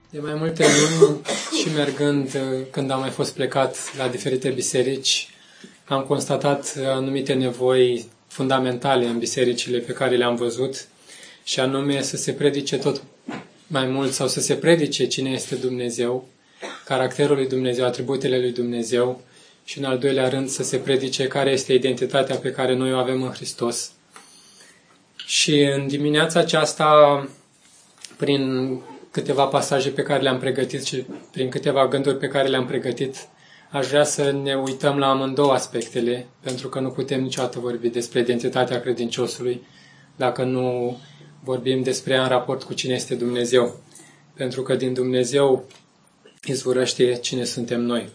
De mai multe luni și mergând, când am mai fost plecat la diferite biserici, am constatat anumite nevoi fundamentale în bisericile pe care le-am văzut, și anume să se predice tot mai mult sau să se predice cine este Dumnezeu, caracterul lui Dumnezeu, atributele lui Dumnezeu, și în al doilea rând să se predice care este identitatea pe care noi o avem în Hristos. Și în dimineața aceasta, prin câteva pasaje pe care le-am pregătit și prin câteva gânduri pe care le-am pregătit, aș vrea să ne uităm la amândouă aspectele, pentru că nu putem niciodată vorbi despre identitatea credinciosului dacă nu vorbim despre ea în raport cu cine este Dumnezeu. Pentru că din Dumnezeu izvorăște cine suntem noi.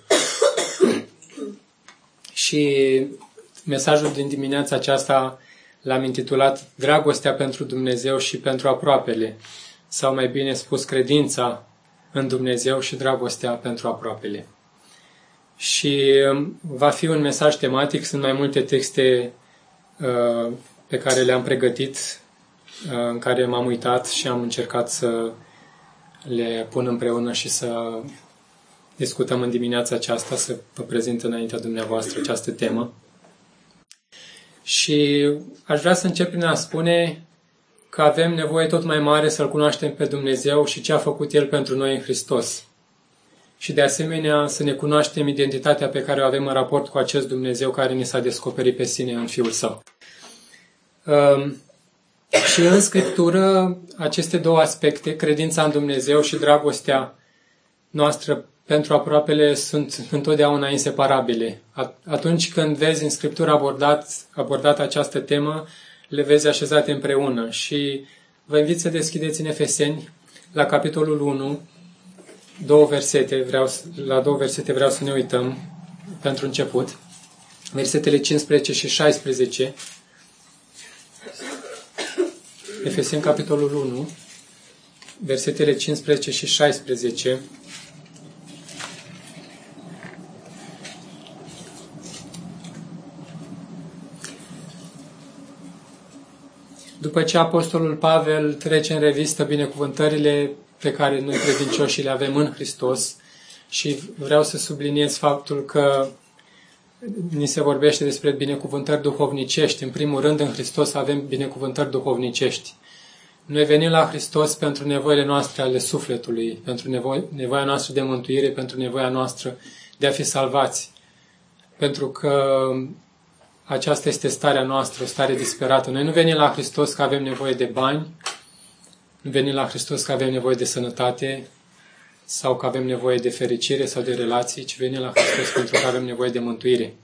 Și mesajul din dimineața aceasta l-am intitulat Dragostea pentru Dumnezeu și pentru aproapele, sau mai bine spus, credința în Dumnezeu și dragostea pentru aproapele. Și va fi un mesaj tematic, sunt mai multe texte pe care le-am pregătit, în care m-am uitat și am încercat să le pun împreună și să discutăm în dimineața aceasta, să vă prezint înaintea dumneavoastră această temă. Și aș vrea să încep prin a spune că avem nevoie tot mai mare să-L cunoaștem pe Dumnezeu și ce a făcut El pentru noi în Hristos. Și de asemenea să ne cunoaștem identitatea pe care o avem în raport cu acest Dumnezeu care ni s-a descoperit pe sine în Fiul Său. Și în Scriptură, aceste două aspecte, credința în Dumnezeu și dragostea noastră pentru aproapele, sunt întotdeauna inseparabile. Atunci când vezi în Scriptură abordată această temă, le vezi așezate împreună. Și vă invit să deschideți în Efeseni, la capitolul 1, la două versete vreau să ne uităm pentru început. Versetele 15 și 16. Efeseni, capitolul 1, versetele 15 și 16. După ce Apostolul Pavel trece în revistă binecuvântările pe care noi credincioșii le avem în Hristos, și vreau să subliniez faptul că ni se vorbește despre binecuvântări duhovnicești. În primul rând, în Hristos avem binecuvântări duhovnicești. Noi venim la Hristos pentru nevoile noastre ale sufletului, pentru nevoia noastră de mântuire, pentru nevoia noastră de a fi salvați. Pentru că aceasta este starea noastră, o stare disperată. Noi nu venim la Hristos că avem nevoie de bani, nu venim la Hristos că avem nevoie de sănătate sau că avem nevoie de fericire sau de relații, ci venim la Hristos pentru că avem nevoie de mântuire.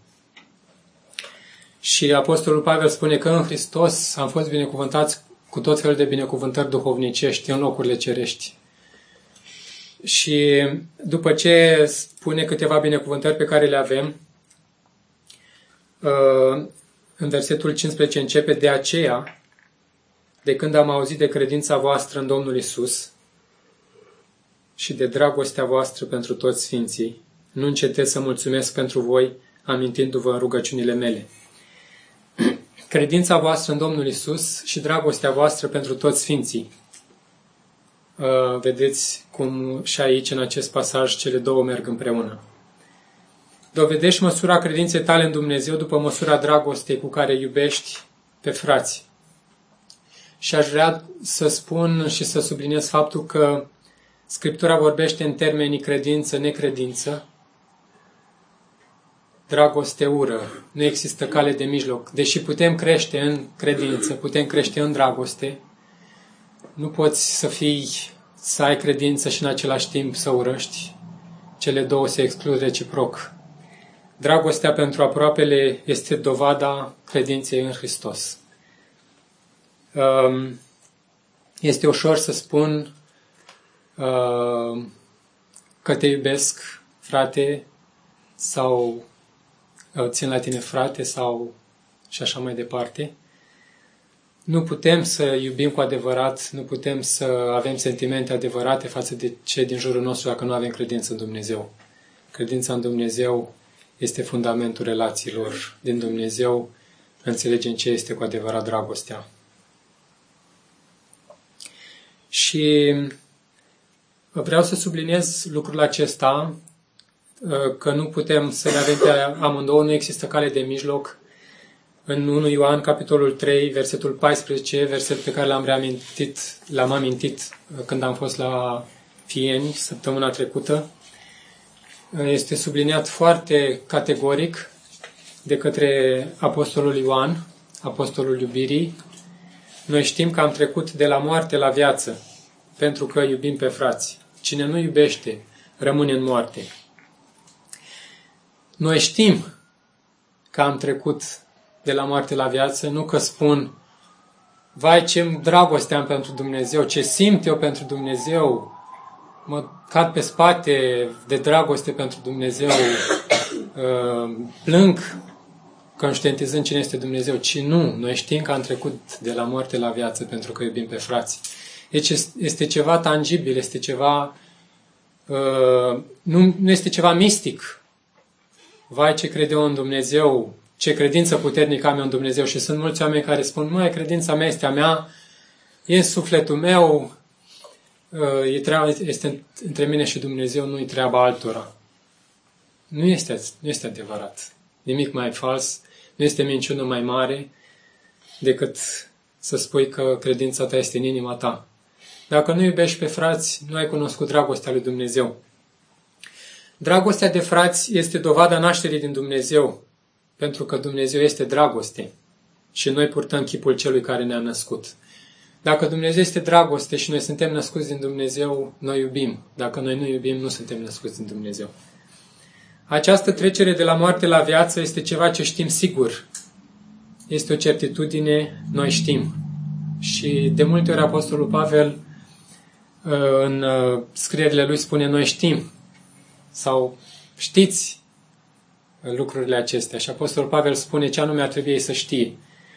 Și Apostolul Pavel spune că în Hristos am fost binecuvântați cu tot felul de binecuvântări duhovnicești în locurile cerești. Și după ce spune câteva binecuvântări pe care le avem, în versetul 15 începe: de aceea, de când am auzit de credința voastră în Domnul Isus și de dragostea voastră pentru toți sfinții, nu încetez să mulțumesc pentru voi, amintindu-vă în rugăciunile mele. Credința voastră în Domnul Isus și dragostea voastră pentru toți sfinții. Vedeți cum și aici, în acest pasaj, cele două merg împreună. Dovedești măsura credinței tale în Dumnezeu după măsura dragostei cu care iubești pe frați. Și aș vrea să spun și să subliniez faptul că Scriptura vorbește în termenii credință, necredință, dragoste, ură. Nu există cale de mijloc. Deși putem crește în credință, putem crește în dragoste, nu poți să ai credință și în același timp să urăști. Cele două se exclud reciproc. Dragostea pentru aproapele este dovada credinței în Hristos. Este ușor să spun că te iubesc, frate, sau țin la tine, frate, sau și așa mai departe. Nu putem să iubim cu adevărat, nu putem să avem sentimente adevărate față de cei din jurul nostru dacă nu avem credință în Dumnezeu. Credința în Dumnezeu este fundamentul relațiilor din Dumnezeu. Înțelegem ce este cu adevărat dragostea. Și Vreau să subliniez lucrul acesta, că nu putem să le avem pe amândouă, nu există cale de mijloc. În 1 Ioan, capitolul 3, versetul 14, verset pe care l-am amintit când am fost la Fieni săptămâna trecută, este subliniat foarte categoric de către Apostolul Ioan, Apostolul iubirii. Noi știm că am trecut de la moarte la viață, pentru că iubim pe frați. Cine nu iubește, rămâne în moarte. Noi știm că am trecut de la moarte la viață, nu că spun, vai ce dragoste am pentru Dumnezeu, ce simt eu pentru Dumnezeu, mă cad pe spate de dragoste pentru Dumnezeu, plâng conștientizând cine este Dumnezeu, ci nu. Noi știm că am trecut de la moarte la viață pentru că iubim pe frați. Deci este ceva tangibil, este ceva, nu este ceva mistic. Vai ce crede eu în Dumnezeu, ce credință puternică am eu în Dumnezeu. Și sunt mulți oameni care spun, măi, credința mea este a mea, e în sufletul meu, este între mine și Dumnezeu, nu-i treaba altora. Nu este adevărat. Nimic mai fals, nu este minciună mai mare decât să spui că credința ta este în inima ta. Dacă nu iubești pe frați, nu ai cunoscut dragostea lui Dumnezeu. Dragostea de frați este dovada nașterii din Dumnezeu, pentru că Dumnezeu este dragoste și noi purtăm chipul celui care ne-a născut. Dacă Dumnezeu este dragoste și noi suntem născuți din Dumnezeu, noi iubim. Dacă noi nu iubim, nu suntem născuți din Dumnezeu. Această trecere de la moarte la viață este ceva ce știm sigur. Este o certitudine, noi știm. Și de multe ori Apostolul Pavel în scrierile lui spune, noi știm sau știți lucrurile acestea. Și Apostolul Pavel spune ce anume ar trebui ei să știe.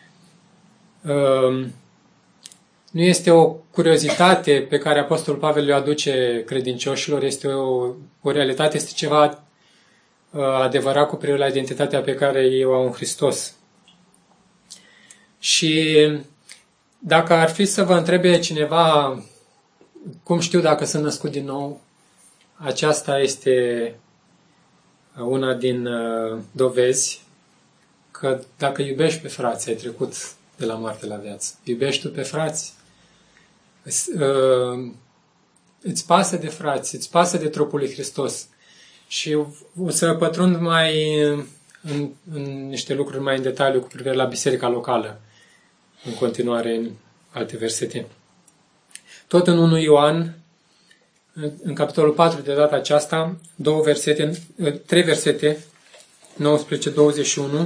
Nu este o curiozitate pe care Apostolul Pavel le aduce credincioșilor, este o realitate, este ceva adevărat cu privire la identitatea pe care ei o au în Hristos. Și dacă ar fi să vă întrebe cineva cum știu dacă sunt născut din nou, aceasta este una din dovezi că dacă iubești pe frați, ai trecut de la moarte la viață. Iubești tu pe frați? Îți pasă de frați, îți pasă de trupul lui Hristos. Și o să pătrund mai în niște lucruri mai în detaliu cu privire la biserica locală, în continuare în alte versete. Tot în 1 Ioan, în capitolul 4 de data aceasta, 3 versete, 19-21,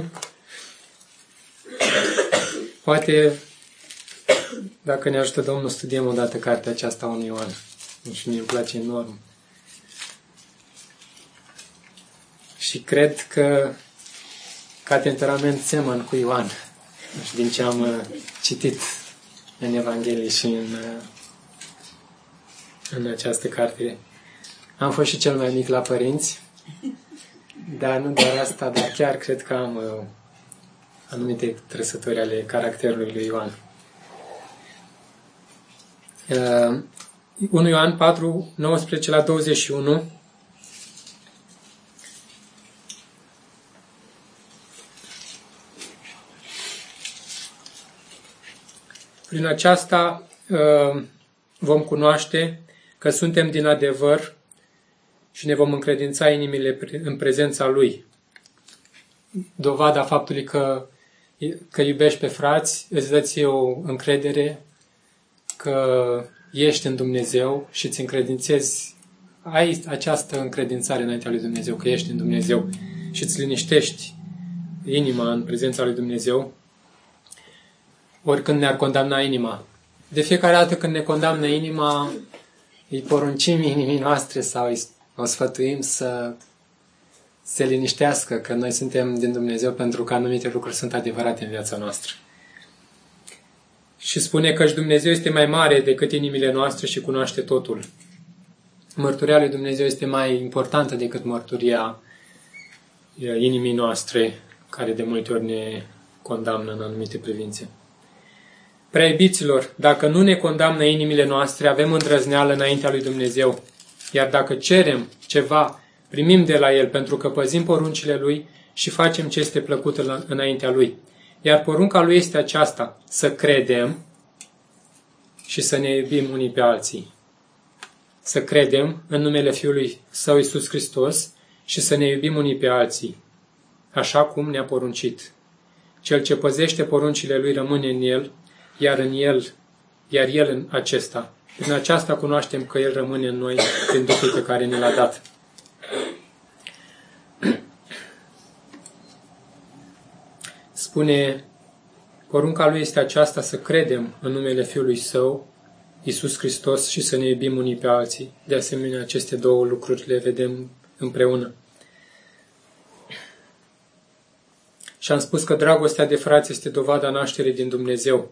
poate, dacă ne ajută Domnul, studiem odată cartea aceasta 1 Ioan. Și mie îmi place enorm. Și cred că ca temperament semăn cu Ioan. Și din ce am citit în Evanghelie și în această carte. Am fost și cel mai mic la părinți, dar nu doar asta, dar chiar cred că am anumite trăsături ale caracterului lui Ioan. 1 Ioan 4, 19-21. Prin aceasta vom cunoaște că suntem din adevăr și ne vom încredința inimile în prezența Lui. Dovada faptului că iubești pe frați îți dă ție o încredere că ești în Dumnezeu și îți încredințezi, ai această încredințare înaintea lui Dumnezeu, că ești în Dumnezeu și îți liniștești inima în prezența lui Dumnezeu, oricând ne-ar condamna inima. De fiecare dată când ne condamnă inima, îi poruncim inimii noastre sau o sfătuim să se liniștească că noi suntem din Dumnezeu pentru că anumite lucruri sunt adevărate în viața noastră. Și spune că și Dumnezeu este mai mare decât inimile noastre și cunoaște totul. Mărturia lui Dumnezeu este mai importantă decât mărturia inimii noastre, care de multe ori ne condamnă în anumite privințe. Prea iubiților, dacă nu ne condamnă inimile noastre, avem îndrăzneală înaintea lui Dumnezeu Iar dacă cerem ceva, primim de la El, pentru că păzim poruncile Lui și facem ce este plăcut înaintea Lui. Iar porunca Lui este aceasta, să credem și să ne iubim unii pe alții. Să credem în numele Fiului Său Iisus Hristos și să ne iubim unii pe alții, așa cum ne-a poruncit. Cel ce păzește poruncile Lui rămâne în El, iar El în acesta. Prin aceasta cunoaștem că El rămâne în noi prin Duhul pe care ne l-a dat. Spune, porunca Lui este aceasta, să credem în numele Fiului Său, Iisus Hristos, și să ne iubim unii pe alții. De asemenea, aceste două lucruri le vedem împreună. Și am spus că dragostea de frați este dovada nașterii din Dumnezeu.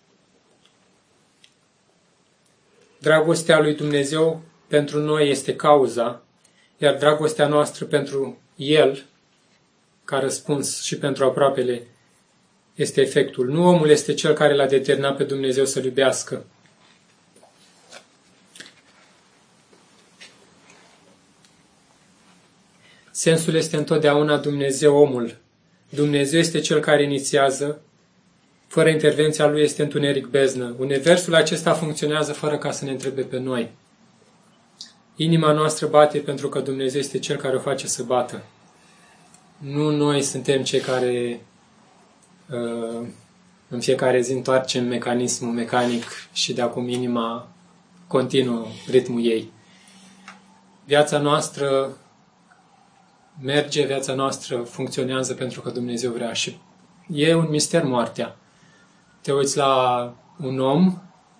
Dragostea lui Dumnezeu pentru noi este cauza, iar dragostea noastră pentru El, ca răspuns și pentru aproapele, este efectul. Nu omul este cel care l-a determinat pe Dumnezeu să-L iubească. Sensul este întotdeauna Dumnezeu omul. Dumnezeu este cel care inițiază, fără intervenția Lui este întuneric beznă. Universul acesta funcționează fără ca să ne întrebe pe noi. Inima noastră bate pentru că Dumnezeu este cel care o face să bată. Nu noi suntem cei care în fiecare zi întoarcem mecanismul mecanic și de acum inima continuă ritmul ei. Viața noastră merge, viața noastră funcționează pentru că Dumnezeu vrea și e un mister moartea. Te uiți la un om,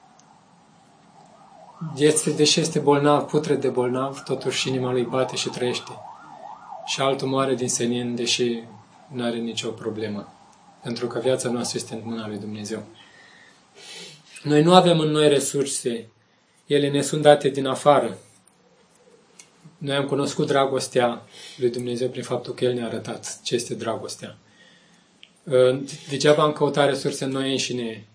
deși este bolnav, putre de bolnav, totuși inima lui bate și trăiește. Și altul moare din senin, deși nu are nicio problemă. Pentru că viața noastră este în mâna lui Dumnezeu. Noi nu avem în noi resurse, ele ne sunt date din afară. Noi am cunoscut dragostea lui Dumnezeu prin faptul că El ne-a arătat ce este dragostea. Degeaba am căutat resurse în noi înșine.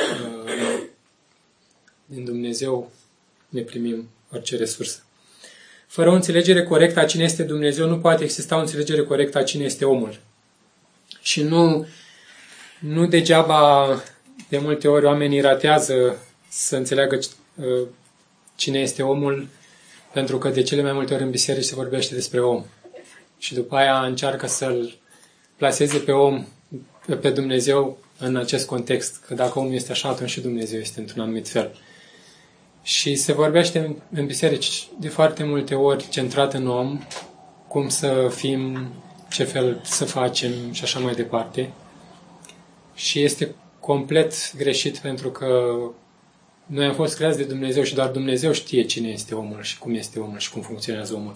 Din Dumnezeu ne primim orice resursă. Fără o înțelegere corectă a cine este Dumnezeu, nu poate exista o înțelegere corectă a cine este omul. Și nu degeaba de multe ori oamenii ratează să înțeleagă cine este omul, pentru că de cele mai multe ori în biserici se vorbește despre om. Și după aia încearcă să-l plaseze pe om, pe Dumnezeu în acest context, că dacă omul este așa, atunci și Dumnezeu este într-un anumit fel. Și se vorbește în biserici de foarte multe ori centrat în om, cum să fim, ce fel să facem și așa mai departe. Și este complet greșit pentru că noi am fost creați de Dumnezeu și doar Dumnezeu știe cine este omul și cum este omul și cum funcționează omul.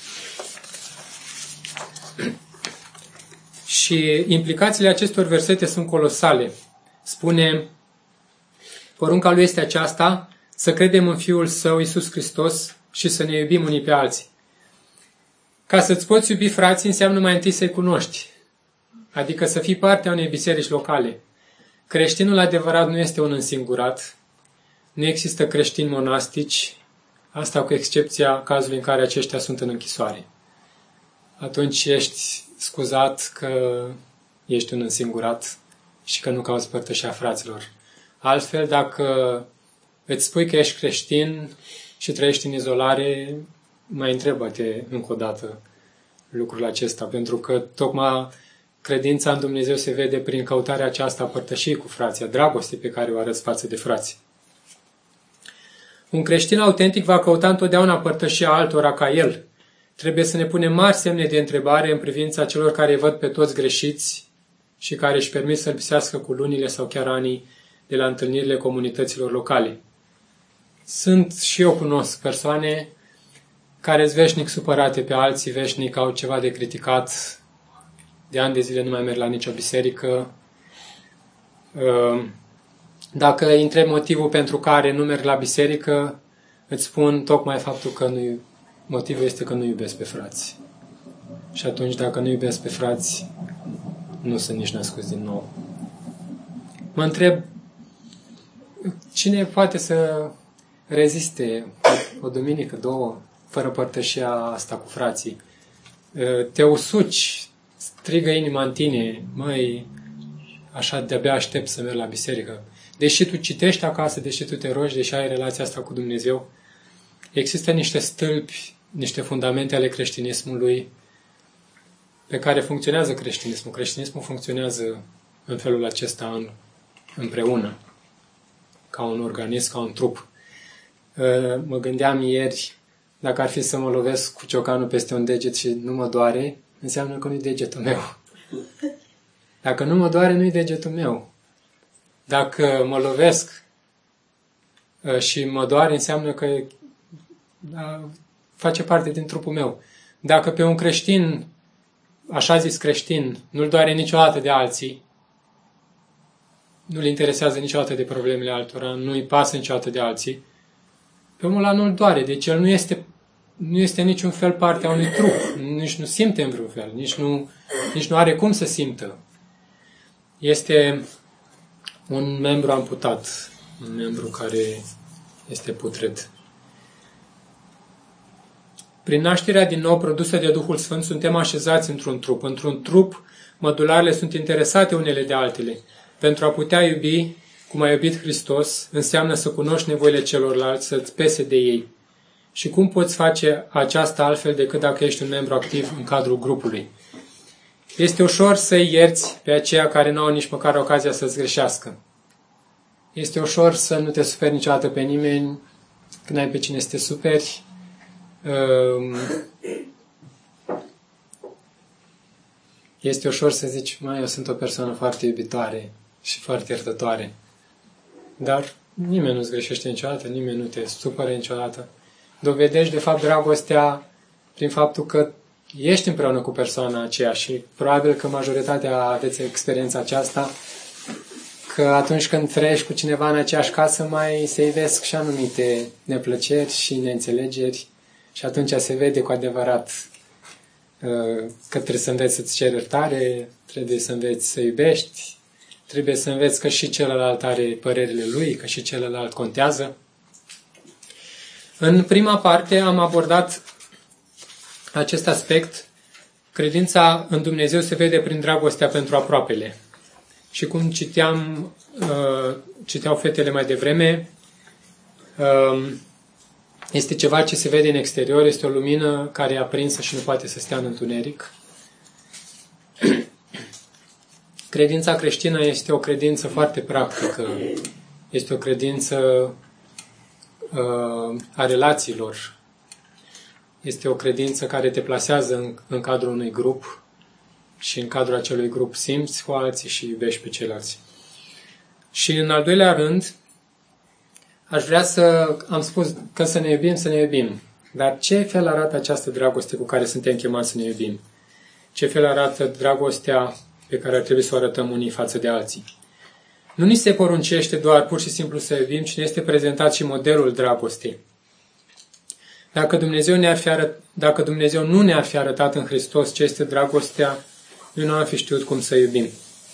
Și implicațiile acestor versete sunt colosale. Spune, porunca Lui este aceasta, să credem în Fiul Său, Iisus Hristos, și să ne iubim unii pe alții. Ca să-ți poți iubi frații, înseamnă mai întâi să-i cunoști. Adică să fii parte a unei biserici locale. Creștinul adevărat nu este un însingurat. Nu există creștini monastici, asta cu excepția cazului în care aceștia sunt în închisoare. Atunci ești scuzat că ești un însingurat și că nu cauți părtășia fraților. Altfel, dacă îți spui că ești creștin și trăiești în izolare, mai întrebă-te încă o dată lucrul acesta, pentru că tocmai credința în Dumnezeu se vede prin căutarea aceasta a părtășiei cu frații, a dragostei pe care o arăți față de frați. Un creștin autentic va căuta întotdeauna părtășia altora ca el. Trebuie să ne punem mari semne de întrebare în privința celor care văd pe toți greșiți și care își permit să lipsească cu lunile sau chiar anii de la întâlnirile comunităților locale. Sunt și eu cunosc persoane care sunt veșnic supărate pe alții, veșnic au ceva de criticat, de ani de zile nu mai merg la nicio biserică. Dacă îi întreb motivul pentru care nu merg la biserică, îți spun tocmai faptul că motivul este că nu iubesc pe frați. Și atunci, dacă nu iubesc pe frați, nu sunt nici născuți din nou. Mă întreb, cine poate să reziste o duminică, două, fără părtășia asta cu frații. Te usuci, strigă inima în tine, măi, așa de-abia aștept să merg la biserică. Deși tu citești acasă, deși tu te rogi, deși ai relația asta cu Dumnezeu, există niște stâlpi, niște fundamente ale creștinismului pe care funcționează creștinismul. Creștinismul funcționează în felul acesta împreună, ca un organism, ca un trup. Mă gândeam ieri, dacă ar fi să mă lovesc cu ciocanul peste un deget și nu mă doare, înseamnă că nu-i degetul meu. Dacă nu mă doare, nu-i degetul meu. Dacă mă lovesc și mă doare, înseamnă că face parte din trupul meu. Dacă pe un creștin, așa zis creștin, nu-l doare niciodată de alții, nu-l interesează niciodată de problemele altora, nu-i pasă niciodată de alții, pe omul ăla nu-l doare. Deci el nu este niciun fel parte a unui trup, nici nu simte în vreun fel, nici nu are cum să simtă. Este un membru amputat, un membru care este putred. Prin nașterea din nou produsă de Duhul Sfânt suntem așezați într-un trup. Într-un trup, mădularele sunt interesate unele de altele. Pentru a putea iubi, cum a iubit Hristos, înseamnă să cunoști nevoile celorlalți, să-ți pese de ei. Și cum poți face aceasta altfel decât dacă ești un membru activ în cadrul grupului? Este ușor să-i ierți pe aceia care nu au nici măcar ocazia să-ți greșească. Este ușor să nu te superi niciodată pe nimeni, când ai pe cine să te superi. Este ușor să zici, eu sunt o persoană foarte iubitoare și foarte iertătoare. Dar nimeni nu-ți greșește niciodată, nimeni nu te supără niciodată. Dovedești, de fapt, dragostea prin faptul că ești împreună cu persoana aceea și probabil că majoritatea aveți experiența aceasta, că atunci când trăiești cu cineva în aceeași casă mai se ivesc și anumite neplăceri și neînțelegeri și atunci se vede cu adevărat că trebuie să înveți să-ți ceri iertare, trebuie să înveți să iubești, trebuie să înveți că și celălalt are părerile lui, că și celălalt contează. În prima parte am abordat acest aspect. Credința în Dumnezeu se vede prin dragostea pentru aproapele. Și cum citeau fetele mai devreme, este ceva ce se vede în exterior, este o lumină care e aprinsă și nu poate să stea în întuneric. Credința creștină este o credință foarte practică, este o credință a relațiilor, este o credință care te plasează în cadrul unui grup și în cadrul acelui grup simți cu alții și iubești pe ceilalți. Și în al doilea rând, am spus că să ne iubim. Dar ce fel arată această dragoste cu care suntem chemați să ne iubim? Ce fel arată dragostea pe care ar trebui să o arătăm unii față de alții? Nu ni se poruncește doar pur și simplu să iubim, ci ne este prezentat și modelul dragostei. Dacă Dumnezeu nu ne-ar fi arătat în Hristos ce este dragostea, noi nu am fi știut cum să iubim.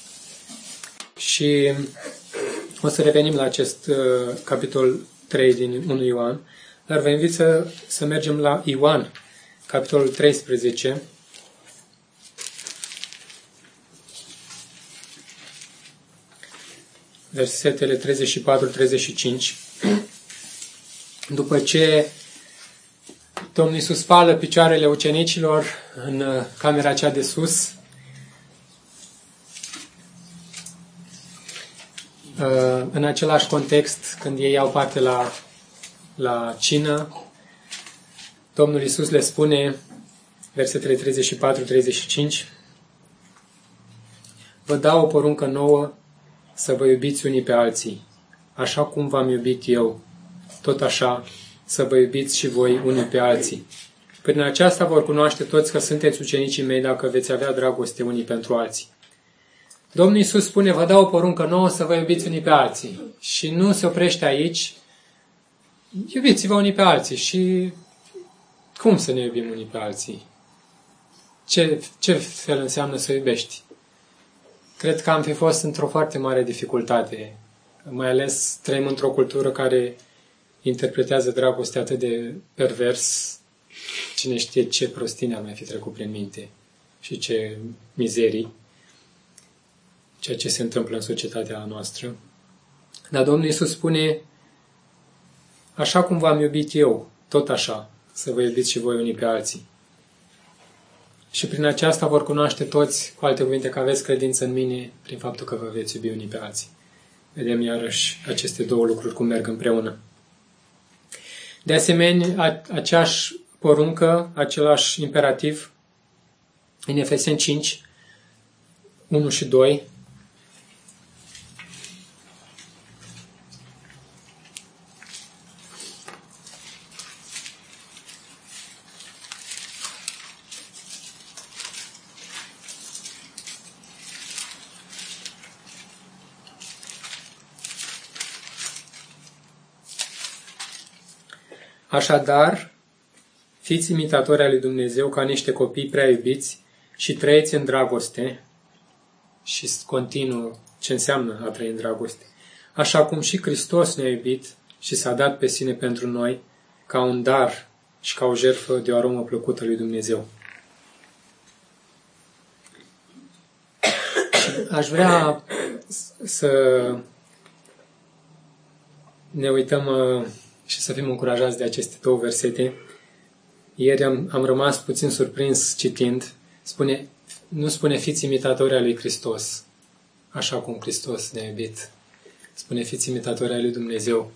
Și o să revenim la acest capitol 3 din 1 Ioan, dar vă invit să mergem la Ioan, capitolul 13, versetele 34-35. După ce Domnul Iisus spală picioarele ucenicilor în camera cea de sus, în același context, când ei iau parte la cină, Domnul Iisus le spune, versetele 34-35, vă dau o poruncă nouă, să vă iubiți unii pe alții, așa cum v-am iubit eu, tot așa să vă iubiți și voi unii pe alții. Prin aceasta vor cunoaște toți că sunteți ucenicii mei dacă veți avea dragoste unii pentru alții. Domnul Iisus spune, vă dau o poruncă nouă să vă iubiți unii pe alții. Și nu se oprește aici. Iubiți-vă unii pe alții. Și cum să ne iubim unii pe alții? Ce fel înseamnă să iubești? Cred că am fi fost într-o foarte mare dificultate. Mai ales trăim într-o cultură care interpretează dragostea atât de pervers, Cine știe ce prostii ar mai fi trecut prin minte și ce mizerii, ceea ce se întâmplă în societatea noastră. Dar Domnul Iisus spune, așa cum v-am iubit eu, tot așa, să vă iubiți și voi unii pe alții. Și prin aceasta vor cunoaște toți, cu alte cuvinte, că aveți credință în mine, prin faptul că vă veți iubi unii pe alții. Vedem iarăși aceste două lucruri cum merg împreună. De asemenea, aceeași poruncă, același imperativ, în Efeseni 5, 1 și 2, Așadar, fiți imitatori ai lui Dumnezeu ca niște copii prea iubiți și trăiți în dragoste, și continuă ce înseamnă a trăi în dragoste, așa cum și Hristos ne-a iubit și s-a dat pe sine pentru noi ca un dar și ca o jertfă de o aromă plăcută lui Dumnezeu. Aș vrea să ne uităm și să fim încurajați de aceste două versete. Ieri am rămas puțin surprins citind. Nu spune fiți imitatori ai lui Hristos, așa cum Hristos ne-a iubit. Spune fiți imitatori ai lui Dumnezeu,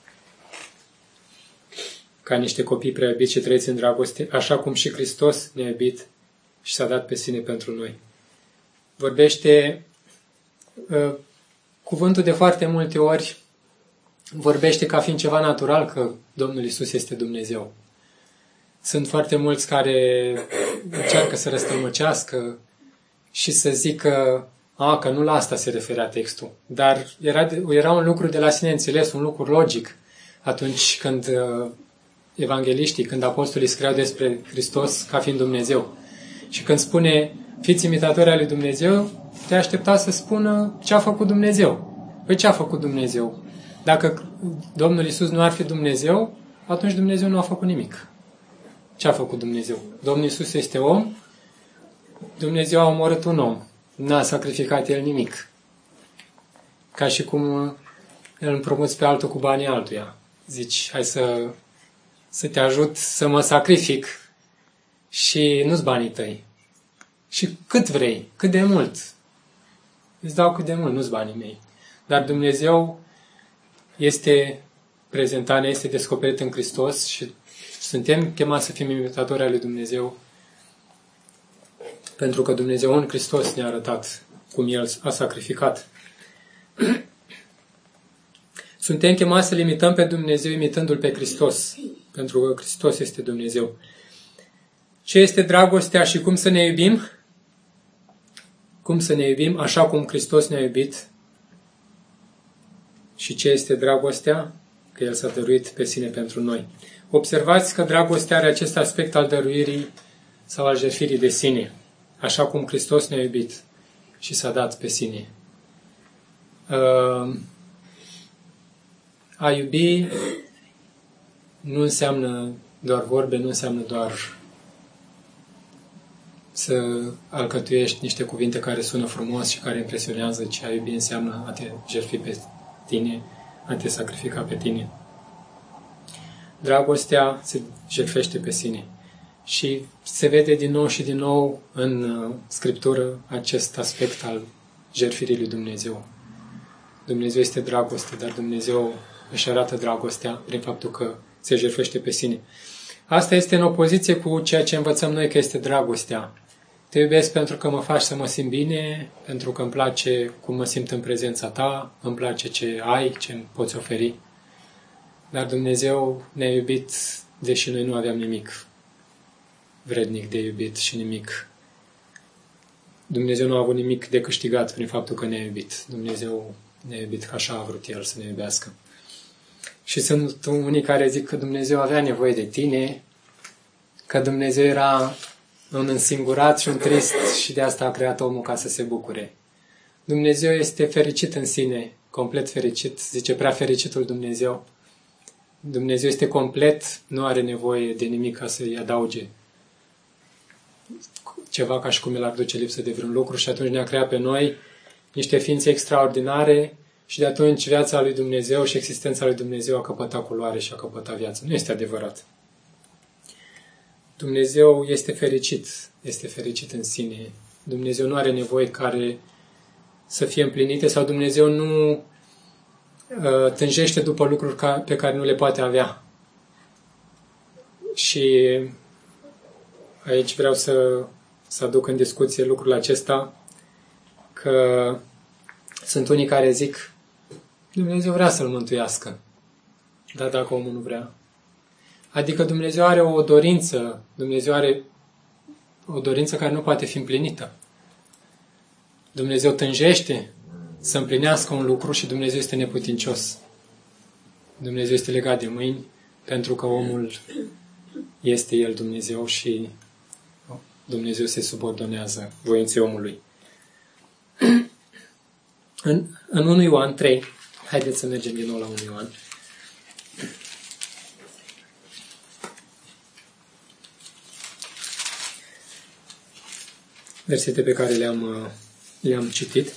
ca niște copii prea iubiți și trăiți în dragoste, așa cum și Hristos ne-a iubit și s-a dat pe sine pentru noi. Vorbește cuvântul de foarte multe ori, vorbește ca fiind ceva natural că Domnul Iisus este Dumnezeu. Sunt foarte mulți care încearcă să răstălmăcească și să zică că nu la asta se referea textul. Dar era un lucru de la sine înțeles, un lucru logic atunci când evangeliștii, când apostolii scriau despre Hristos ca fiind Dumnezeu. Și când spune fiți imitatori ai lui Dumnezeu, te aștepta să spună ce a făcut Dumnezeu. Păi ce a făcut Dumnezeu? Dacă Domnul Iisus nu ar fi Dumnezeu, atunci Dumnezeu nu a făcut nimic. Ce a făcut Dumnezeu? Domnul Iisus este om, Dumnezeu a omorât un om. N-a sacrificat El nimic. Ca și cum îl împrumuți pe altul cu banii altuia. Zici, hai să te ajut să mă sacrific și nu-ți banii tăi. Și cât vrei, cât de mult. Îți dau cât de mult, nu-ți banii mei. Dar Dumnezeu este prezentat, ne este descoperit în Hristos și suntem chemați să fim imitatori ai lui Dumnezeu, pentru că Dumnezeu în Hristos ne-a arătat cum El a sacrificat. Suntem chemați să-L imităm pe Dumnezeu imitându-L pe Hristos, pentru că Hristos este Dumnezeu. Ce este dragostea și cum să ne iubim? Cum să ne iubim așa cum Hristos ne-a iubit? Și ce este dragostea? Că El s-a dăruit pe sine pentru noi. Observați că dragostea are acest aspect al dăruirii sau al jertfirii de sine, așa cum Hristos ne-a iubit și s-a dat pe sine. A iubi nu înseamnă doar vorbe, nu înseamnă doar să alcătuiești niște cuvinte care sună frumos și care impresionează, ci a iubi înseamnă a te jertfi pe tine, a te sacrifica pe tine. Dragostea se jertfește pe sine. Și se vede din nou și din nou în Scriptură acest aspect al jertfirii lui Dumnezeu. Dumnezeu este dragoste, dar Dumnezeu își arată dragostea prin faptul că se jertfește pe sine. Asta este în opoziție cu ceea ce învățăm noi că este dragostea. Te iubesc pentru că mă faci să mă simt bine, pentru că îmi place cum mă simt în prezența ta, îmi place ce ai, ce îmi poți oferi. Dar Dumnezeu ne-a iubit, deși noi nu aveam nimic vrednic de iubit și nimic. Dumnezeu nu a avut nimic de câștigat prin faptul că ne-a iubit. Dumnezeu ne-a iubit că așa a vrut El să ne iubească. Și sunt unii care zic că Dumnezeu avea nevoie de tine, că Dumnezeu era un însingurat și un trist și de asta a creat omul ca să se bucure. Dumnezeu este fericit în sine, complet fericit, zice prea fericitul Dumnezeu. Dumnezeu este complet, nu are nevoie de nimic ca să-i adauge ceva ca și cum el ar duce lipsă de vreun lucru și atunci ne-a creat pe noi niște ființe extraordinare și de atunci viața lui Dumnezeu și existența lui Dumnezeu a căpătat culoare și a căpătat viață. Nu este adevărat. Dumnezeu este fericit în sine. Dumnezeu nu are nevoie care să fie împlinite sau Dumnezeu nu tânjește după lucruri pe care nu le poate avea. Și aici vreau să aduc în discuție lucrul acesta, că sunt unii care zic Dumnezeu vrea să-l mântuiască, dar dacă omul nu vrea. Adică Dumnezeu are o dorință, Dumnezeu are o dorință care nu poate fi împlinită. Dumnezeu tânjește să împlinească un lucru și Dumnezeu este neputincios. Dumnezeu este legat de mâini pentru că omul este El Dumnezeu și Dumnezeu se subordonează voinței omului. În 1 Ioan 3, haideți să mergem din nou la 1 Ioan. Versete pe care le-am citit.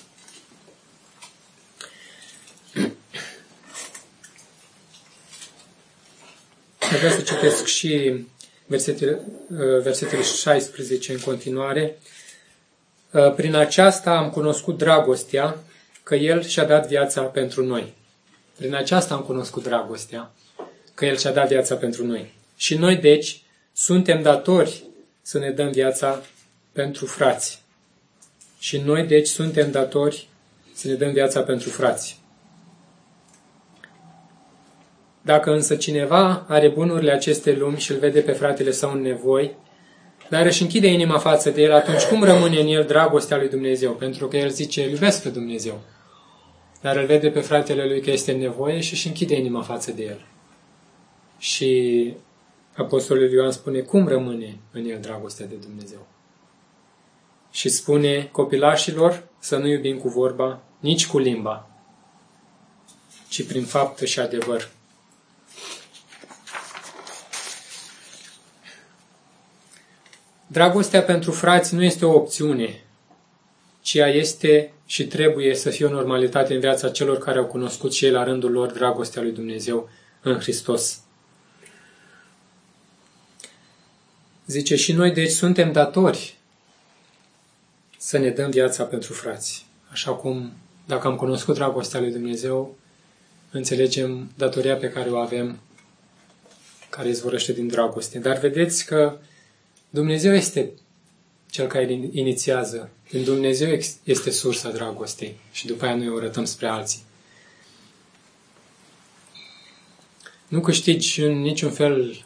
Vreau să citesc și versetele 16 în continuare. Prin aceasta am cunoscut dragostea, că El și-a dat viața pentru noi. Prin aceasta am cunoscut dragostea, că El și-a dat viața pentru noi. Și noi, deci, suntem datori să ne dăm viața pentru frați. Și noi, deci, suntem datori să ne dăm viața pentru frați. Dacă însă cineva are bunurile acestei lumi și îl vede pe fratele său în nevoi, dar își închide inima față de el, atunci cum rămâne în el dragostea lui Dumnezeu? Pentru că el zice, iubesc pe Dumnezeu. Dar îl vede pe fratele lui că este în nevoie și își închide inima față de el. Și Apostolul Ioan spune, cum rămâne în el dragostea de Dumnezeu? Și spune copilașilor să nu iubim cu vorba, nici cu limba, ci prin faptă și adevăr. Dragostea pentru frați nu este o opțiune, ci ea este și trebuie să fie o normalitate în viața celor care au cunoscut și ei la rândul lor dragostea lui Dumnezeu în Hristos. Zice, și noi deci suntem datori să ne dăm viața pentru frați. Așa cum, dacă am cunoscut dragostea lui Dumnezeu, înțelegem datoria pe care o avem, care izvorăște din dragoste. Dar vedeți că Dumnezeu este Cel care inițiază. Din Dumnezeu este sursa dragostei și după aia noi o arătăm spre alții. Nu câștigi în niciun fel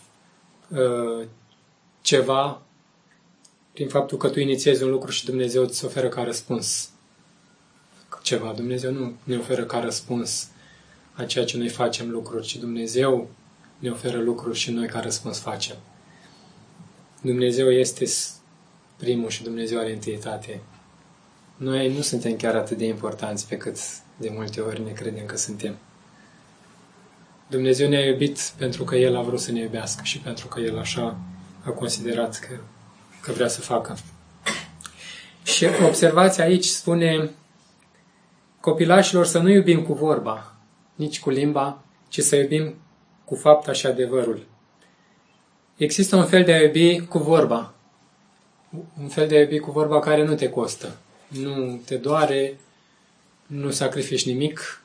ceva prin faptul că tu inițiezi un lucru și Dumnezeu îți oferă ca răspuns ceva. Dumnezeu nu ne oferă ca răspuns a ceea ce noi facem lucruri, ci Dumnezeu ne oferă lucruri și noi ca răspuns facem. Dumnezeu este primul și Dumnezeu are întâietate. Noi nu suntem chiar atât de importanți pe cât de multe ori ne credem că suntem. Dumnezeu ne-a iubit pentru că El a vrut să ne iubească și pentru că El așa a considerat că vrea să facă. Și observați aici, spune copilașilor să nu iubim cu vorba, nici cu limba, ci să iubim cu fapta și adevărul. Există un fel de a iubi cu vorba. Un fel de a iubi cu vorba care nu te costă. Nu te doare, nu sacrifici nimic.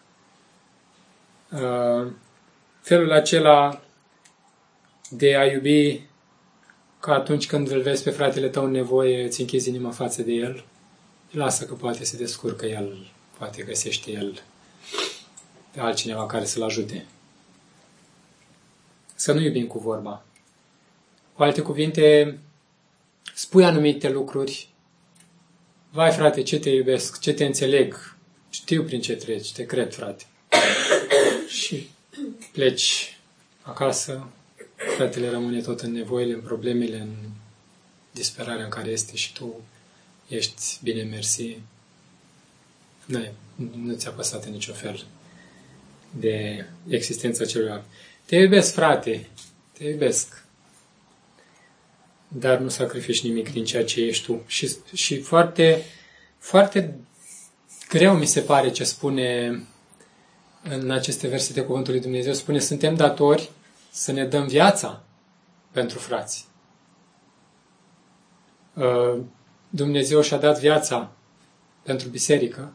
Felul acela de a iubi că atunci când îl vezi pe fratele tău în nevoie, îți închizi inima față de el, lasă că poate se descurcă el, poate găsește el pe altcineva care să-l ajute. Să nu iubim cu vorba. Cu alte cuvinte, spui anumite lucruri. Vai, frate, ce te iubesc, ce te înțeleg, știu prin ce treci, te cred, frate. Și pleci acasă, fratele rămâne tot în nevoile, în problemele, în disperarea în care este și tu ești bine mersi. Nu ți-a păsat în niciun fel de existența celuilalt. te iubesc, frate, te iubesc, dar nu sacrifici nimic din ceea ce ești tu. Și foarte, foarte greu mi se pare ce spune în aceste versete Cuvântului Dumnezeu. Spune, suntem datori să ne dăm viața pentru frați. Dumnezeu și-a dat viața pentru biserică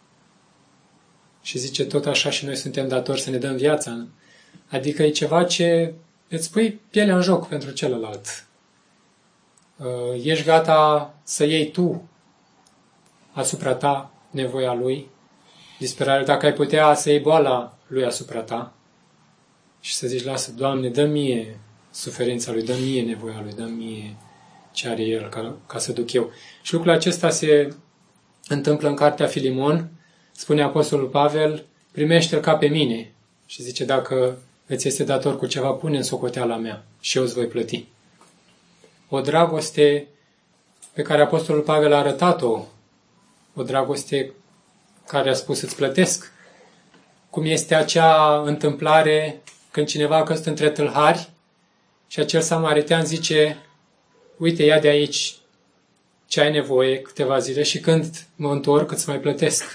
și zice tot așa și noi suntem datori să ne dăm viața. Adică e ceva ce îți pui pielea în joc pentru celălalt. Ești gata să iei tu asupra ta nevoia lui, disperare, dacă ai putea să iei boala lui asupra ta și să zici, lasă, Doamne, dă mie suferința lui, dă mie nevoia lui, dă mie ce are el ca să duc eu. Și lucrul acesta se întâmplă în cartea Filimon. Spune Apostolul Pavel, primește-l ca pe mine. Și zice, dacă îți este dator cu ceva, pune în socoteala mea și eu îți voi plăti. O dragoste pe care Apostolul Pavel a arătat-o, o dragoste care a spus, îți plătesc. Cum este acea întâmplare când cineva a căzut între tâlhari și acel samaritean zice, uite, ia de aici ce ai nevoie câteva zile și când mă întorc îți mai plătesc.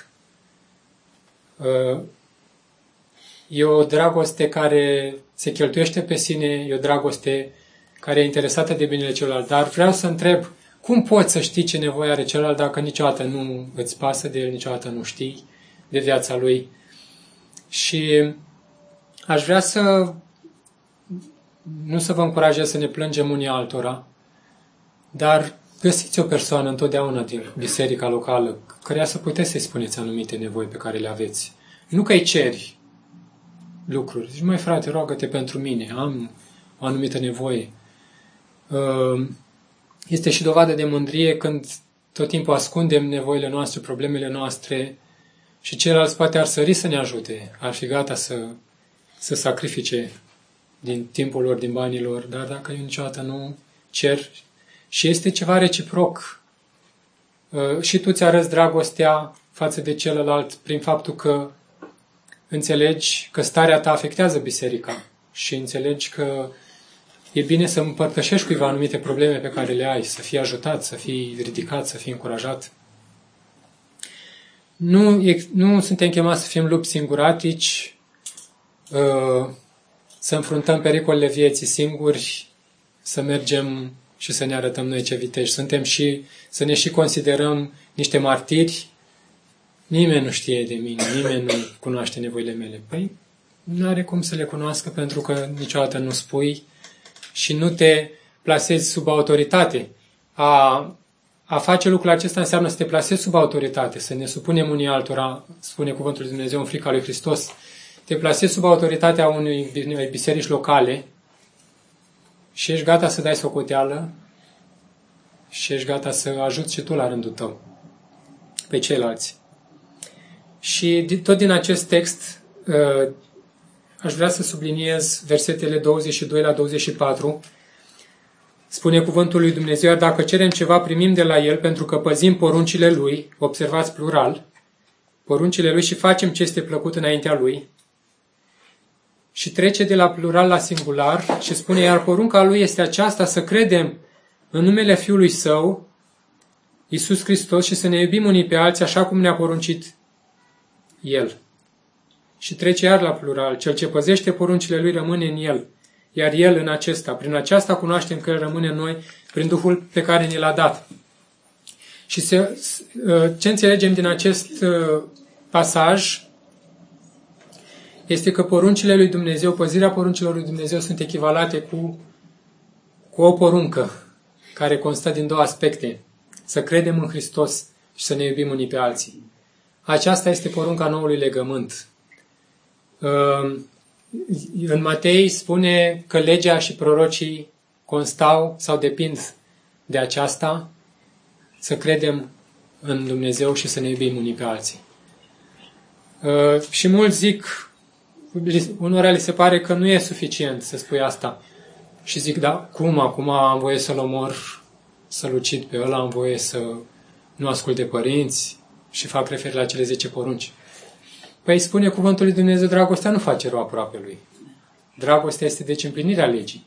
E o dragoste care se cheltuiește pe sine, e o dragoste care e interesată de binele celălalt. Dar vreau să întreb, cum poți să știi ce nevoie are celălalt dacă niciodată nu îți pasă de el, niciodată nu știi de viața lui? Și aș vrea nu să vă încurajez să ne plângem unii altora, dar găsiți o persoană întotdeauna din biserica locală căreia să puteți să-i spuneți anumite nevoi pe care le aveți. Nu că îi ceri lucruri. Zici, măi frate, roagă-te pentru mine, am o anumită nevoie. Este și dovadă de mândrie când tot timpul ascundem nevoile noastre, problemele noastre și ceilalți poate ar sări să ne ajute, ar fi gata să sacrifice din timpul lor, din banii lor, dar dacă eu niciodată nu cer și este ceva reciproc și tu ți-arăți dragostea față de celălalt prin faptul că înțelegi că starea ta afectează biserica și înțelegi că e bine să împărtășești cuiva anumite probleme pe care le ai, să fii ajutat, să fii ridicat, să fii încurajat. Nu suntem chemați să fim lupi singuratici, să înfruntăm pericolele vieții singuri, să mergem și să ne arătăm noi ce viteji suntem și să ne și considerăm niște martiri. Nimeni nu știe de mine, nimeni nu cunoaște nevoile mele. Păi, nu are cum să le cunoască pentru că niciodată nu spui și nu te plasezi sub autoritate. A face lucrul acesta înseamnă să te plasezi sub autoritate, să ne supunem unii altora, spune Cuvântul lui Dumnezeu în frica lui Hristos. Te plasezi sub autoritatea unei biserici locale și ești gata să dai socoteală și ești gata să ajuți și tu la rândul tău pe ceilalți. Și tot din acest text aș vrea să subliniez versetele 22 la 24. Spune Cuvântul lui Dumnezeu, dacă cerem ceva, primim de la El, pentru că păzim poruncile Lui, observați plural, poruncile Lui și facem ce este plăcut înaintea Lui. Și trece de la plural la singular și spune, iar porunca Lui este aceasta, să credem în numele Fiului Său, Iisus Hristos, și să ne iubim unii pe alții așa cum ne-a poruncit El. Și trece iar la plural, cel ce păzește poruncile Lui rămâne în El, iar El în acesta. Prin aceasta cunoaștem că El rămâne în noi, prin Duhul pe care ne L-a dat. Și ce înțelegem din acest pasaj este că poruncile lui Dumnezeu, păzirea poruncilor lui Dumnezeu sunt echivalate cu o poruncă care constă din două aspecte. Să credem în Hristos și să ne iubim unii pe alții. Aceasta este porunca noului legământ. În Matei spune că legea și prorocii constau sau depind de aceasta, să credem în Dumnezeu și să ne iubim unii pe alții. Și mulți zic, unora li se pare că nu e suficient să spui asta. Și zic, da, cum acum am voie să-l omor, să-l ucid pe ăla, am voie să nu ascult de părinți și fac referire la cele 10 porunci. Păi spune Cuvântul lui Dumnezeu, dragostea nu face rău aproapelui. Dragostea este deci împlinirea legii.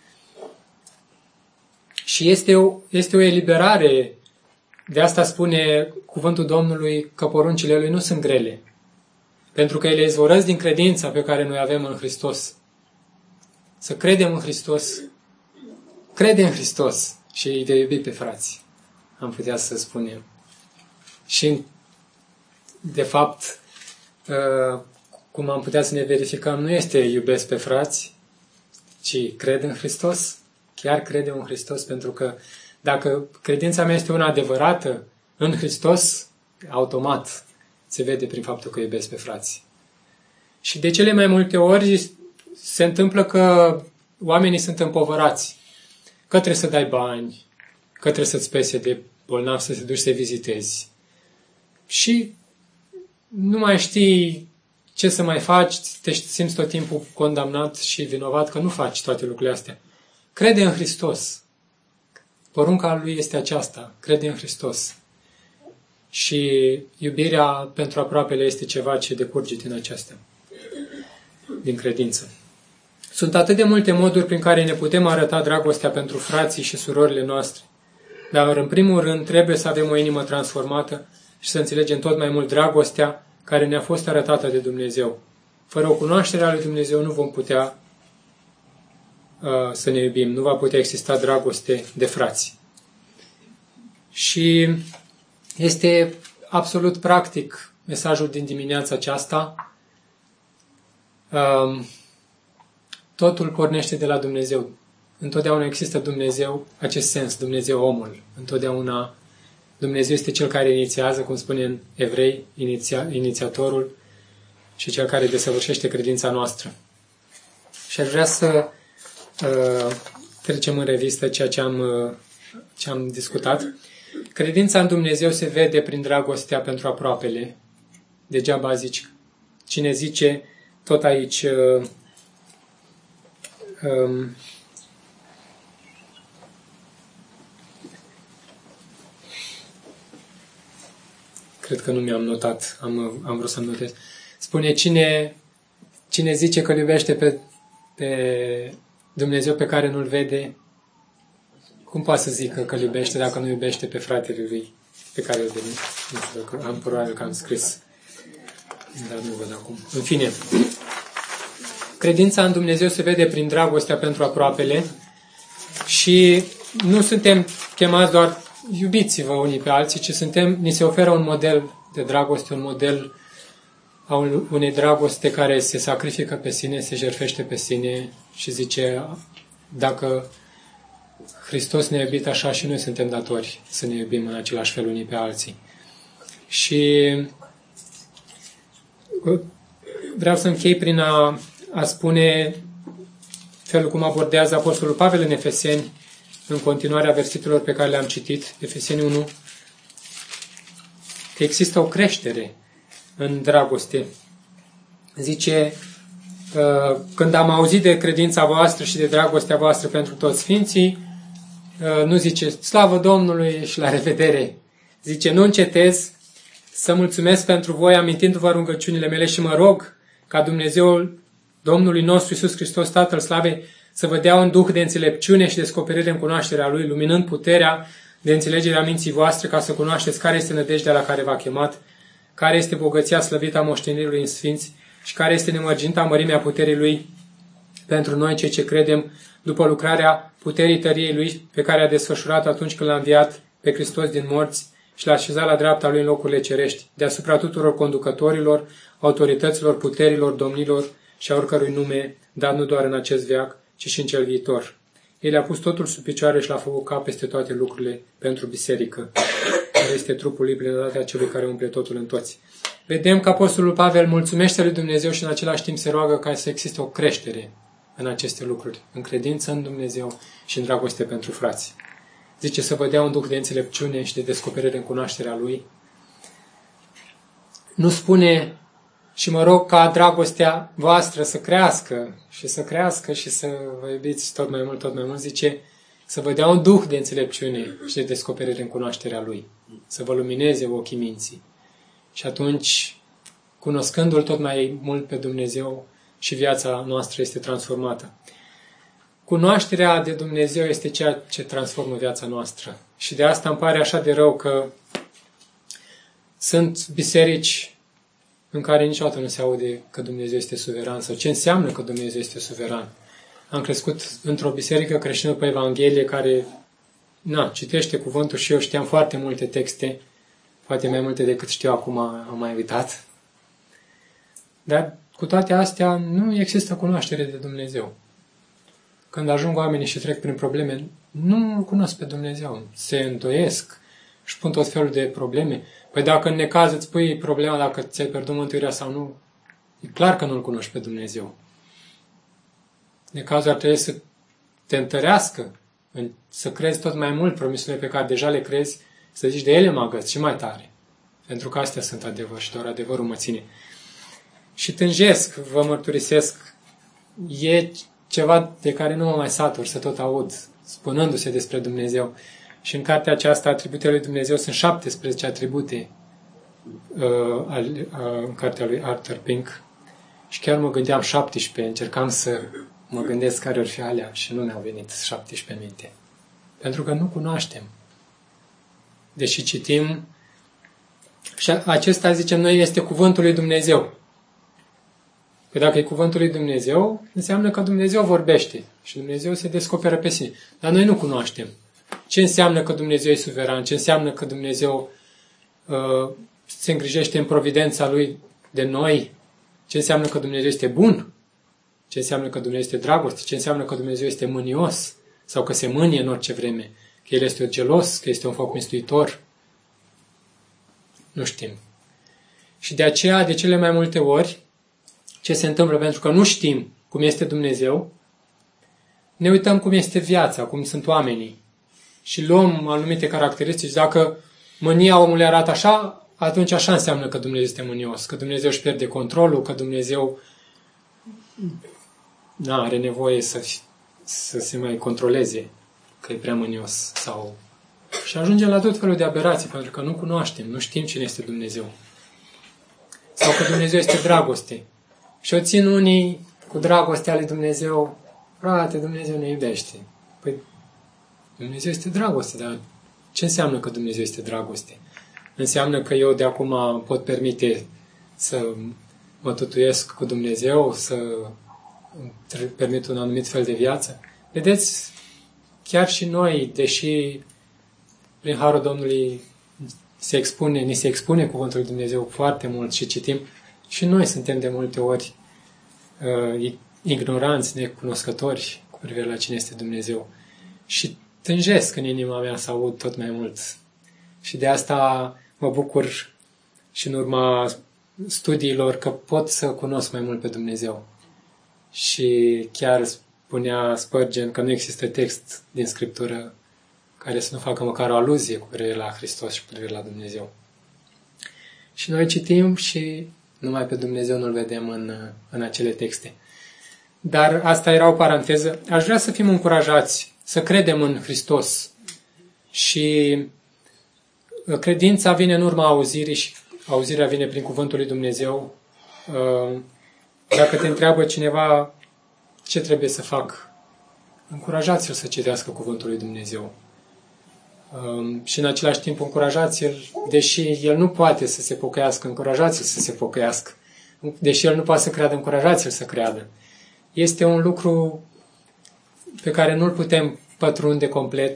Și este o eliberare. De asta spune cuvântul Domnului că poruncile Lui nu sunt grele. Pentru că ele izvorăsc din credința pe care noi avem în Hristos. Să credem în Hristos. Crede în Hristos și îi vei iubi pe frați. Am putea să spunem. Și, de fapt, cum am putea să ne verificăm, nu este iubesc pe frați, ci cred în Hristos. Chiar credem în Hristos, pentru că dacă credința mea este una adevărată în Hristos, automat se vede prin faptul că iubesc pe frați. Și de cele mai multe ori se întâmplă că oamenii sunt împovărați. Că trebuie să dai bani, că trebuie să-ți pese de bolnav, să te duci să vizitezi. Și nu mai știi ce să mai faci, te simți tot timpul condamnat și vinovat că nu faci toate lucrurile astea. Crede în Hristos. Porunca Lui este aceasta. Crede în Hristos. Și iubirea pentru aproapele este ceva ce decurge din aceasta, din credință. Sunt atât de multe moduri prin care ne putem arăta dragostea pentru frații și surorile noastre. Dar, în primul rând, trebuie să avem o inimă transformată și să înțelegem tot mai mult dragostea care ne-a fost arătată de Dumnezeu. Fără o cunoaștere a lui Dumnezeu nu vom putea să ne iubim. Nu va putea exista dragoste de frați. Și este absolut practic mesajul din dimineața aceasta. Totul pornește de la Dumnezeu. Întotdeauna există Dumnezeu, acest sens, Dumnezeu omul. Întotdeauna Dumnezeu este Cel care inițiază, cum spune în Evrei, inițiatorul și Cel care desăvârșește credința noastră. Și aș vrea să trecem în revistă ceea ce am discutat. Credința în Dumnezeu se vede prin dragostea pentru aproapele. Degeaba zici. Cine zice, tot aici cred că nu mi-am notat, am vrut să-mi notez. Spune, cine zice că îl iubește pe Dumnezeu pe care nu-l vede, cum poate să zică că îl iubește dacă nu iubește pe fratele lui pe care îl vede? Nu știu dacă probabil că am scris, dar nu văd acum. În fine, credința în Dumnezeu se vede prin dragostea pentru aproapele și nu suntem chemați doar iubiți-vă unii pe alții, ci ni se oferă un model de dragoste, un model a unei dragoste care se sacrifică pe sine, se jertfește pe sine și zice, dacă Hristos ne-a iubit așa, și noi suntem datori să ne iubim în același fel unii pe alții. Și vreau să închei prin a spune felul cum abordează Apostolul Pavel în Efeseni, în continuarea versetelor pe care le-am citit, Efeseni 1, că există o creștere în dragoste. Zice, când am auzit de credința voastră și de dragostea voastră pentru toți sfinții, nu zice, slavă Domnului și la revedere. Zice, nu încetez să mulțumesc pentru voi, amintindu-vă rugăciunile mele și mă rog ca Dumnezeul Domnului nostru Iisus Hristos, Tatăl Slavei, să vă dea un duh de înțelepciune și descoperire în cunoașterea Lui, luminând puterea de înțelegere a minții voastre, ca să cunoașteți care este nădejdea la care v-a chemat, care este bogăția slăvită a moștenirii în sfinți și care este nemărginita mărimea puterii Lui pentru noi, cei ce credem, după lucrarea puterii tăriei Lui, pe care a desfășurat atunci când l-a înviat pe Hristos din morți și l-a așezat la dreapta Lui în locurile cerești, deasupra tuturor conducătorilor, autorităților, puterilor, domnilor și a oricărui nume, dar nu doar în acest veac, ci și în cel viitor. El a pus totul sub picioare și l-a făcut cap peste toate lucrurile pentru biserică, care este trupul lui, plinătatea celui care umple totul în toți. Vedem că Apostolul Pavel mulțumește lui Dumnezeu și în același timp se roagă ca să existe o creștere în aceste lucruri, în credință în Dumnezeu și în dragoste pentru frați. Zice să vă dea un duh de înțelepciune și de descoperire în cunoașterea Lui. Nu spune și mă rog ca dragostea voastră să crească și să vă iubiți tot mai mult, zice să vă dea un duh de înțelepciune și de descoperire în cunoașterea Lui, să vă lumineze ochii minții. Și atunci, cunoscându-L tot mai mult pe Dumnezeu, și viața noastră este transformată. Cunoașterea de Dumnezeu este ceea ce transformă viața noastră. Și de asta îmi pare așa de rău că sunt biserici în care niciodată nu se aude că Dumnezeu este suveran sau ce înseamnă că Dumnezeu este suveran. Am crescut într-o biserică creștină pe Evanghelie care citește cuvântul și eu știam foarte multe texte, poate mai multe decât știu acum, am mai uitat. Dar cu toate astea nu există cunoaștere de Dumnezeu. Când ajung oamenii și trec prin probleme, nu cunosc pe Dumnezeu. Se îndoiesc, își pun tot felul de probleme. Păi dacă în necaz îți pui problema dacă ți-ai pierdut mântuirea sau nu, e clar că nu-L cunoști pe Dumnezeu. Necazul ar trebui să te întărească, să crezi tot mai mult promisurile pe care deja le crezi, să zici de ele mă agăț și mai tare. Pentru că astea sunt adevăr și doar adevărul mă ține. Și tânjesc, vă mărturisesc, e ceva de care nu mă mai satur să tot aud, spunându-se despre Dumnezeu. Și în cartea aceasta, Atributele lui Dumnezeu, sunt 17 atribute în cartea lui Arthur Pink. Și chiar mă gândeam 17, încercam să mă gândesc care ar fi alea și nu mi-au venit 17 în minte. Pentru că nu cunoaștem. Deși citim, și acesta, zicem noi, este cuvântul lui Dumnezeu. Că dacă e cuvântul lui Dumnezeu, înseamnă că Dumnezeu vorbește și Dumnezeu se descoperă pe sine. Dar noi nu cunoaștem. Ce înseamnă că Dumnezeu e suveran? Ce înseamnă că Dumnezeu se îngrijește în providența Lui de noi? Ce înseamnă că Dumnezeu este bun? Ce înseamnă că Dumnezeu este dragoste? Ce înseamnă că Dumnezeu este mânios? Sau că se mânie în orice vreme? Că El este gelos? Că este un foc mistuitor? Nu știm. Și de aceea, de cele mai multe ori, ce se întâmplă? Pentru că nu știm cum este Dumnezeu, ne uităm cum este viața, cum sunt oamenii. Și luăm anumite caracteristici. Dacă mânia omului arată așa, atunci așa înseamnă că Dumnezeu este mânios, că Dumnezeu își pierde controlul, că Dumnezeu are nevoie să se mai controleze, că e prea mânios. Și ajungem la tot felul de aberații, pentru că nu cunoaștem, nu știm cine este Dumnezeu. Sau că Dumnezeu este dragoste. Și o țin unii cu dragostea lui Dumnezeu, frate, Dumnezeu ne iubește. Păi, Dumnezeu este dragoste, dar ce înseamnă că Dumnezeu este dragoste? Înseamnă că eu de acum pot permite să mă tutuiesc cu Dumnezeu, să îmi permit un anumit fel de viață? Vedeți, chiar și noi, deși prin Harul Domnului ni se expune cuvântul lui Dumnezeu foarte mult și citim, și noi suntem de multe ori ignoranți, necunoscători cu privire la cine este Dumnezeu. Și tânjesc în inima mea să aud tot mai mult. Și de asta mă bucur și în urma studiilor că pot să cunosc mai mult pe Dumnezeu. Și chiar spunea Spurgeon că nu există text din Scriptură care să nu facă măcar o aluzie cu privire la Hristos și cu privire la Dumnezeu. Și noi citim și numai pe Dumnezeu nu-L vedem în acele texte. Dar asta era o paranteză. Aș vrea să fim încurajați, să credem în Hristos. Și credința vine în urma auzirii și auzirea vine prin cuvântul lui Dumnezeu. Dacă te întreabă cineva ce trebuie să fac, încurajați-l să citească cuvântul lui Dumnezeu. Și în același timp încurajați-l, deși el nu poate să se pocăiască, încurajați-l să se pocăiască. Deși el nu poate să creadă, încurajați-l să creadă. Este un lucru pe care nu-l putem pătrunde complet.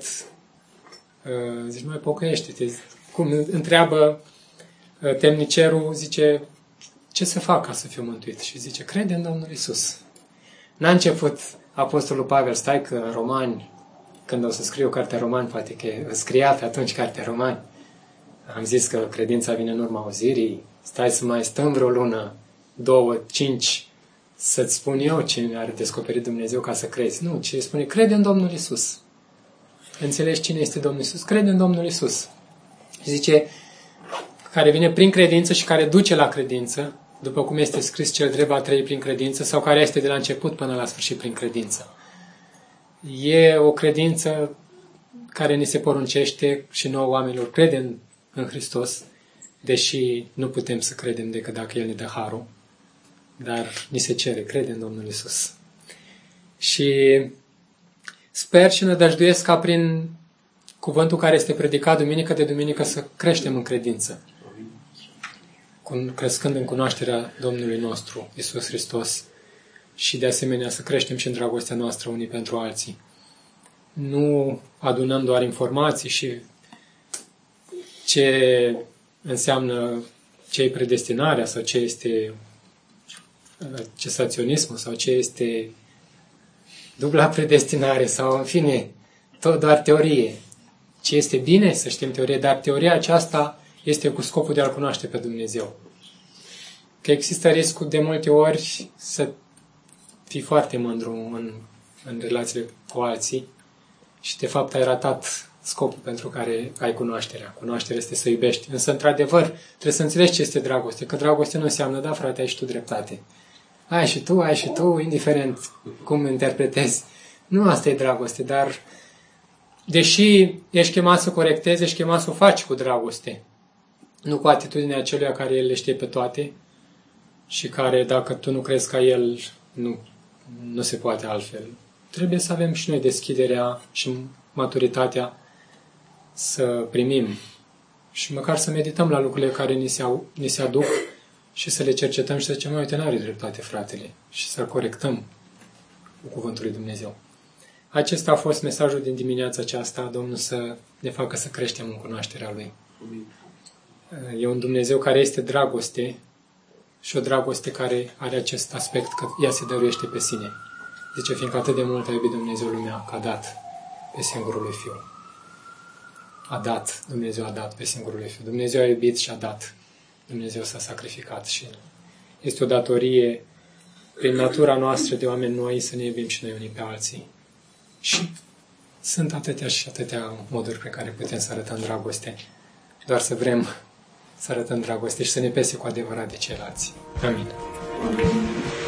Zici, mai pocăiește-te. Cum întreabă temnicerul, zice, ce să fac ca să fiu mântuit? Și zice, crede în Domnul Iisus. N-a început Apostolul Pavel, stai că Romani, când o să scriu cartea Romani, poate că scria pe atunci cartea Romani. Am zis că credința vine în urma auzirii, stai să mai stăm vreo lună, 2, 5, să-ți spun eu ce are descoperit Dumnezeu ca să crezi. Nu, ci spune, crede în Domnul Iisus. Înțelegi cine este Domnul Iisus? Crede în Domnul Iisus. Și zice, care vine prin credință și care duce la credință, după cum este scris, cel drept va trăi prin credință, sau care este de la început până la sfârșit prin credință. E o credință care ni se poruncește și nouă oamenilor crede în Hristos, deși nu putem să credem decât dacă El ne dă harul. dar ni se cere, crede în Domnul Iisus. Și sper și nădăjduiesc ca prin cuvântul care este predicat duminică de duminică să creștem în credință, crescând în cunoașterea Domnului nostru, Iisus Hristos, și de asemenea să creștem și în dragostea noastră unii pentru alții. Nu adunăm doar informații și ce înseamnă ce e predestinarea sau ce este cesaționismul sau ce este dubla predestinare sau, în fine, tot doar teorie. Ce este bine să știm teorie, dar teoria aceasta este cu scopul de a-L cunoaște pe Dumnezeu. Că există riscul de multe ori să fii foarte mândru în relațiile cu alții și de fapt ai ratat scopul pentru care ai cunoașterea. Cunoașterea este să iubești. Însă, într-adevăr, trebuie să înțelegi ce este dragoste. Că dragoste nu înseamnă, da, frate, ai și tu dreptate. Ai și tu, indiferent cum interpretezi. Nu asta e dragoste, dar deși ești chemat să corectezi, ești chemat să o faci cu dragoste. Nu cu atitudinea aceluia care el le știe pe toate și care, dacă tu nu crezi ca el, nu se poate altfel. Trebuie să avem și noi deschiderea și maturitatea să primim și măcar să medităm la lucrurile care ni se aduc și să le cercetăm și să zicem, uite, n-are dreptate fratele, și să corectăm cu cuvântul lui Dumnezeu. Acesta a fost mesajul din dimineața aceasta, Domnul să ne facă să creștem în cunoașterea Lui. E un Dumnezeu care este dragoste și o dragoste care are acest aspect că ea se dăruiește pe sine. Zice, fiindcă atât de mult a iubit Dumnezeu lumea, că a dat pe singurul lui Fiu. Dumnezeu a dat pe singurul lui Fiu. Dumnezeu a iubit și a dat. Dumnezeu s-a sacrificat și este o datorie prin natura noastră de oameni noi să ne iubim și noi unii pe alții. Și sunt atâtea și atâtea moduri pe care putem să arătăm dragoste. Doar să vrem să arătăm dragoste și să ne pese cu adevărat de ceilalți. Amin.